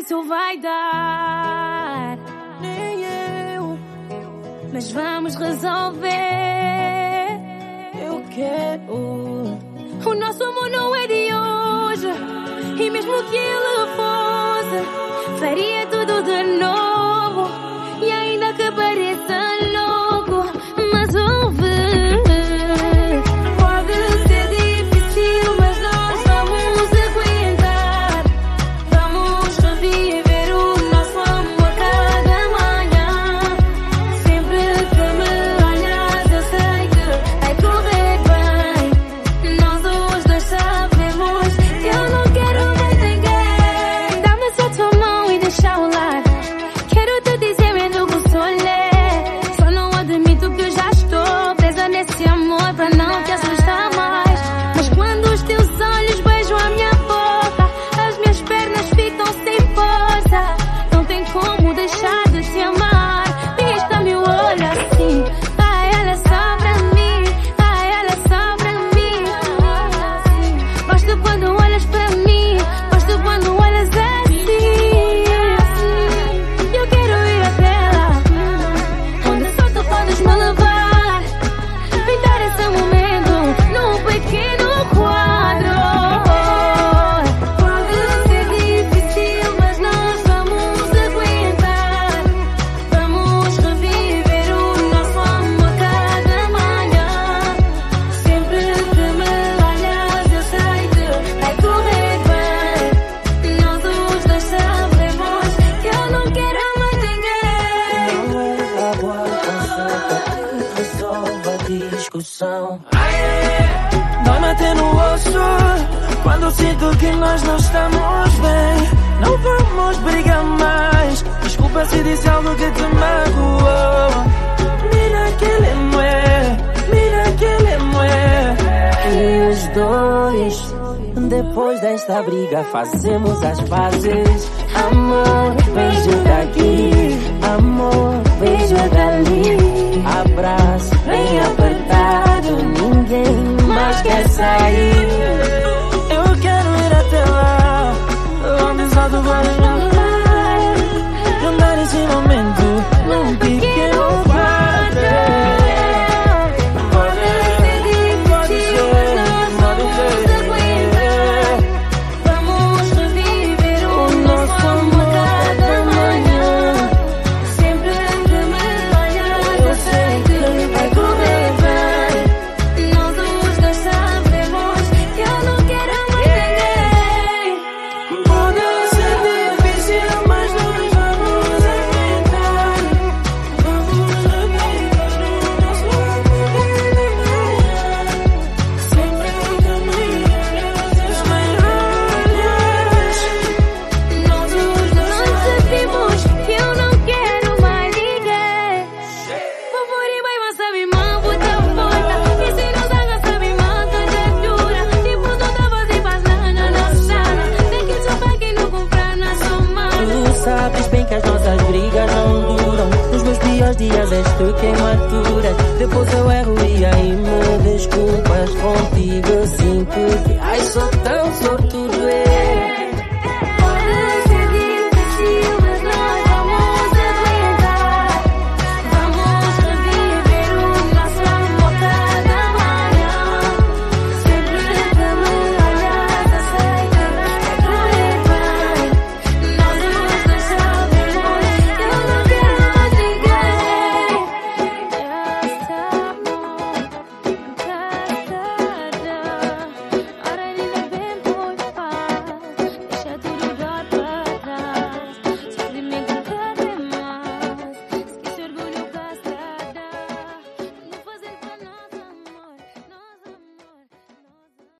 isso vai dar. Nem eu, mas vamos resolver. Eu quero. O nosso amor não é de hoje, e mesmo que ele fosse, faria tudo de novo, e ainda que pareça louco, mas ouve. Pode ser difícil, mas nós vamos aguentar. Vamos reviver o nosso amor a cada manhã. Sempre que me olhas eu sei que vai correr bem. Nós os dois sabemos que eu não quero mais ninguém. Dá-me só tua mão e deixa o lar. Quero te dizer medo que solé. Só não admito que eu já estou presa nesse amor pra não te assustar mais. Mas quando os teus olhos beijam a minha boca, as minhas pernas ficam sem força. Não tem como deixar de te amar. Pisca-me o olho assim. Ah, ela é só pra mim. Ah, ela é só pra mim. Gosto quando olhas pra mim. Gosto quando olhas assim. Eu quero ir até lá, onde só tu podes me levar. Pintar esse momento num pequeno quadro. Pode ser difícil, mas nós vamos aguentar. Vamos reviver o nosso amor cada manhã. Sempre que me olhas eu sei que vai correr bem. Nós os dois sabemos que eu não quero mais ninguém. Não é água com que resolve a discussão. Dói-me até no osso quando sinto que nós não estamos bem. Não vamos brigar mais. Desculpa se disse algo que te magoou. Mira que ele é, mira que ele é. E os dois, depois desta briga, fazemos as pazes. Amor, beijo daqui. Amor, beijo dali. Abraço bem apertado. Ninguém mais quer sair. Eu quero ir até lá, onde só tu podes me levar. Andar esse momento num pequeno quadro. Pode ser, pode ser. Vamos reviver o nosso amor cada manhã. Sempre que me olhas eu sei que vai correr bem. Nós os dois sabemos que eu não quero mais ninguém. Pode ser difícil, mas nós vamos aguentar. Vamos reviver o nosso amor cada manhã. Sempre que me olhas eu sei que Nós os dois sabemos que eu não quero mais ninguém. Favori vai masa mi mambo te porta. E se nos haga sabe manta de dura. Tipo não tava de banana na sala. Tem que saber que não comprar na soma. Tu sabes bem que as nossas brigas não duram. Nos meus piores dias és tu quem me aturas. Depois eu erro e aí me desculpas. Contigo eu sinto que ai sou tão sorriso.